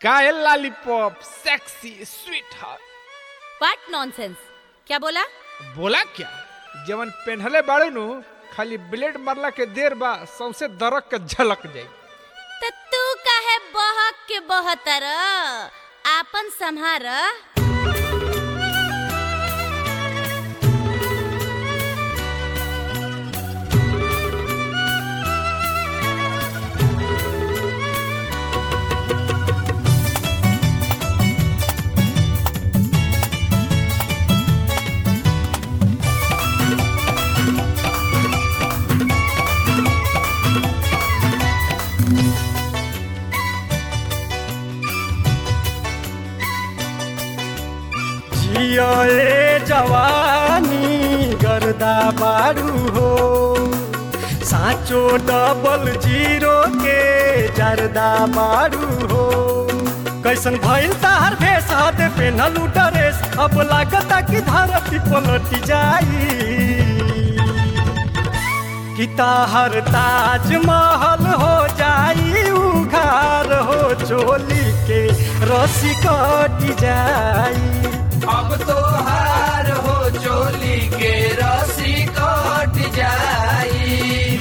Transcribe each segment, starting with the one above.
काय lollipop sexy sweet heart. What nonsense. क्या बोला? बोला क्या? जवन पेन्हले बाड़ू नु खाली ब्लेड मारला के देर बा सौंसे दरक के झलक जाई। त तू काहे बहक के बहतर आपन संहार। जिये जवानी गर्दा बारू हो, साचो डबल जीरो के जरदा बारू हो। कैसन भइल तार भेष हाथ पेन्हलू ड्रेस, अब लागता कि धरती पलट जाई। कि ताहर ताजमहल हो जाई उघार हो, चोली के रस्सी कट जाई। अब तो हार हो चोली के रस्सी कट जाई।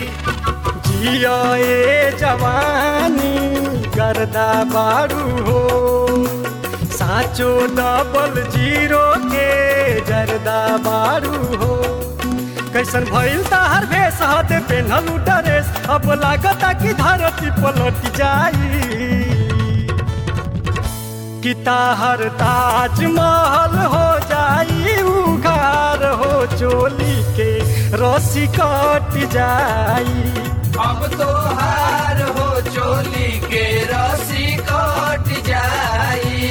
जिये जवानी गर्दा बारू हो, साचो डबल जीरो के जरदा बारू हो। कैसन भइल ताहर भेष हाथ पेन्हलू ड्रेस, अब लागता कि धरती पलट जाई। कि ताहर ताजमहल हो जाई उघार हो, चोली के रस्सी कट जाई। अब तो हार हो चोली के रस्सी कट जाई।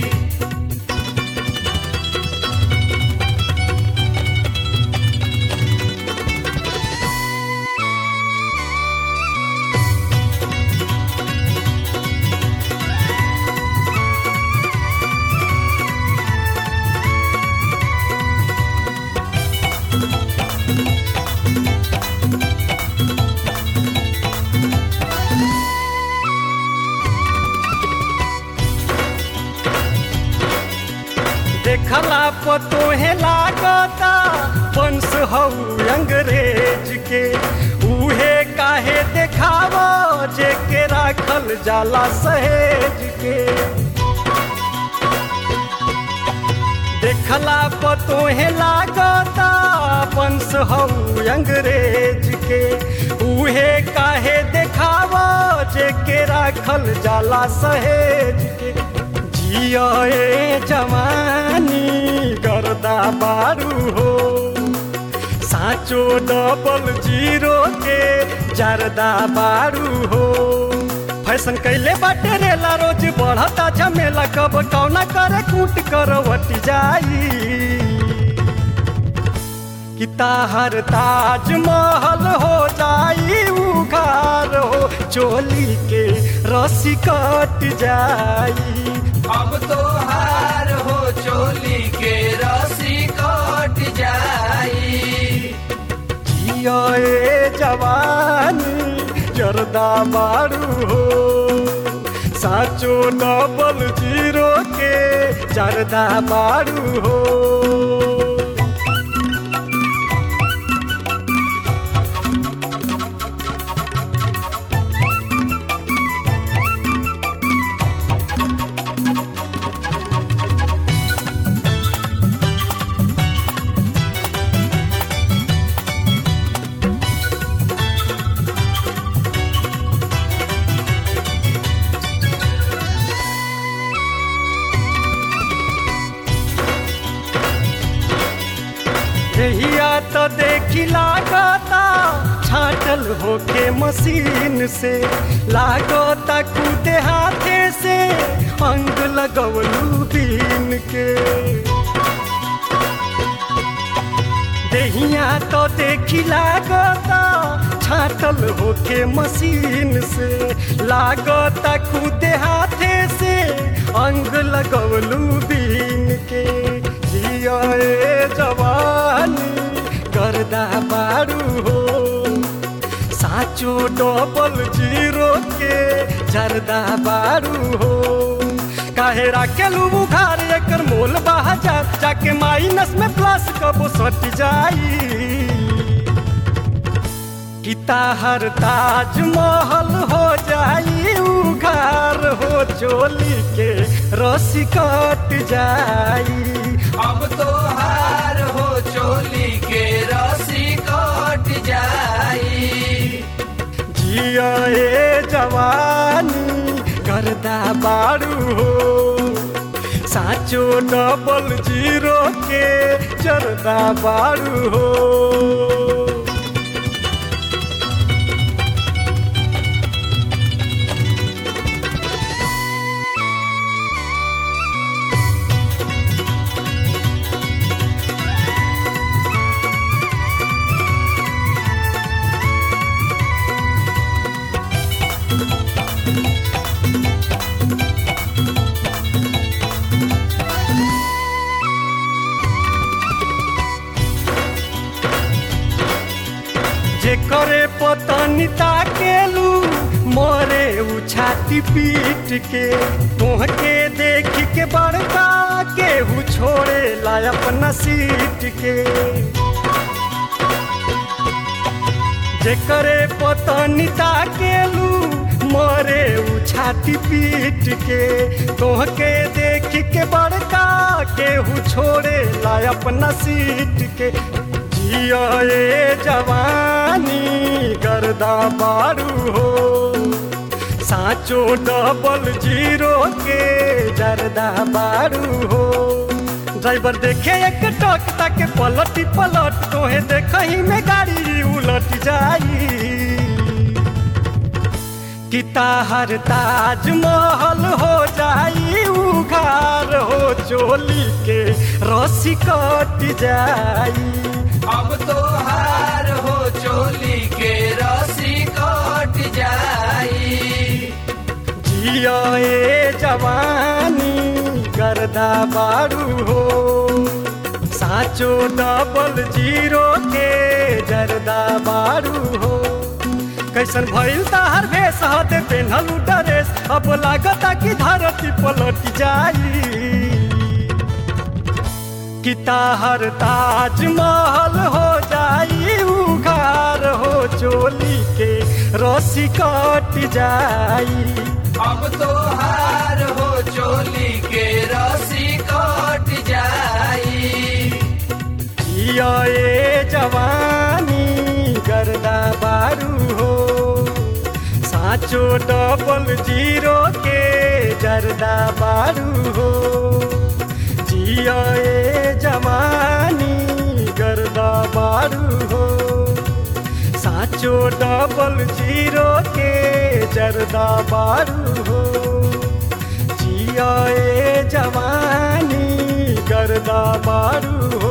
देखला पतोहे लागता वंश हऊ अंग्रेज के, उहे काहे देखावा जे के राखल जाला सहेज के। देखला पतोहे लागता वंश हऊ अंग्रेज के, उहे काहे देखावा जे के राखल जाला सहेज के। जिये जवानी गर्दा बारू हो, साचो डबल जीरो के जरदा बारू हो। फैशन कैले बाटे रेला रोज बढ़ता झमेला, कब कौना करे कूट करवट जाई। कि ताहर ताजमहल हो जाई उघार हो, चोली के रस्सी कट जाई। अब तो हार हो चोली के रस्सी कट जाई। जिये जवानी जरदा बारू हो, साचो डबल जीरो के जरदा बारू हो। देहिया तो देखी लागता छाटल होके मशीन से, लागता कूदे हाथे से अंग लगवलू बीन के। देहिया तो देखी लागता छाटल होके मशीन से, लागता कूदे हाथे से अंग लगवलू बीन के। जिये जवानी गर्दा बारू हो, साचो डबल जीरो के जरदा बारू हो। काहे राखेलू उघार एकर मोल 1000 जाके माइनस में प्लस कबो सट जाई कि ताहर ताजमहल हो जाई उघार हो चोली के रस्सी कट जाई अब तो हार हो चोली के रस्सी कट जाई जिया ए जवानी गर्दा बारू हो साचो 00 के जरदा बारू हो जे करे पतनी ताकेलू मोरे उछाती पीट के तोहके देख के बड़का केहू छोड़े ला अपना सीट के जे करे पतनी ताकेलू मोरे उछाती पीट के तोहके देख के बड़का केहू छोड़े ला अपना सीट के जिया ए जवानी गर्दा बारू हो साचो 00 के जरदा बारू हो ड्राइवर देखे एक टक ताके पलटी पलट तोहे देखही में गाड़ी उलट जाई कि ताहर ताजमहल हो जाई उघार हो चोली के रस्सी कट जाई अब तो हार हो चोली के रस्सी कट जाई जिया ए जवानी गर्दा बारू हो साचो 00 के जरदा बारू हो कैसन भइल ताहर भेष हते पेन्हलू ड्रेस अब लागता कि धरती पलट जाई कि ताहर ताजमहल हो जाई उघार हो चोली के रस्सी कट जाई अब तो हार हो चोली के रस्सी कट जाई जिया ए जवानी गर्दा बारू हो साचो 00 के जरदा बारू हो जिया ए जवानी गर्दा बारू हो साचो 00 के जरदा बारू हो जिया ए जवानी गर्दा बारू